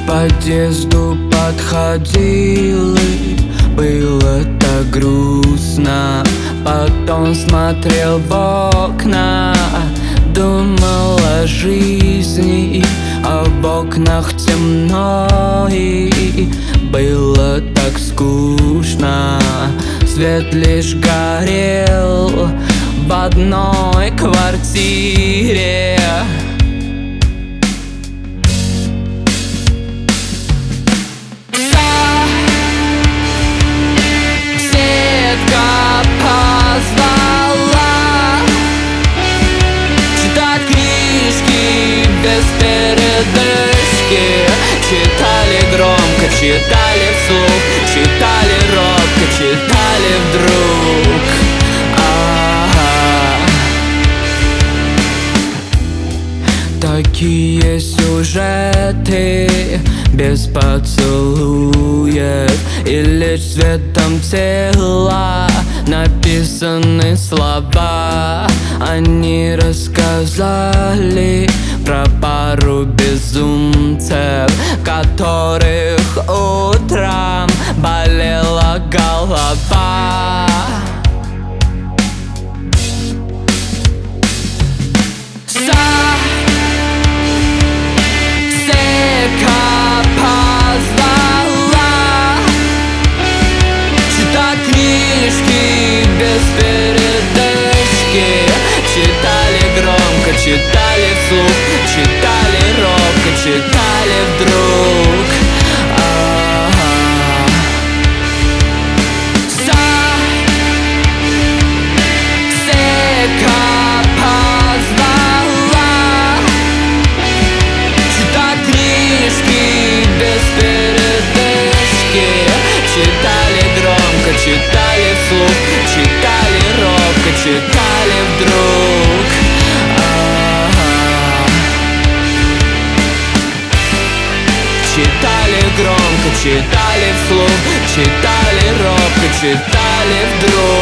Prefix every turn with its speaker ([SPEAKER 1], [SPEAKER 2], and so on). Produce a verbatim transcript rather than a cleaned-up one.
[SPEAKER 1] подъезду подходили, было так грустно. Потом смотрел в окна, думал о жизни, а в окнах темно и было так скучно. Свет лишь горел в одной квартире. Читали громко, читали вслух, читали робко, читали вдруг. А-а-а. Такие сюжеты без поцелуев, и лишь цветом тела написаны слова. Они рассказали про пару безумцев, которых утром болела голова. Соседка позвала читать книжки без передышки. Читали громко, читали вслух, читали робко, читали вдруг. А-а-а. Соседка позвала читать книжки без передышки. Читали громко, читали вслух, читали робко, читали вдруг. Читали громко, читали вслух, читали робко, читали вдруг.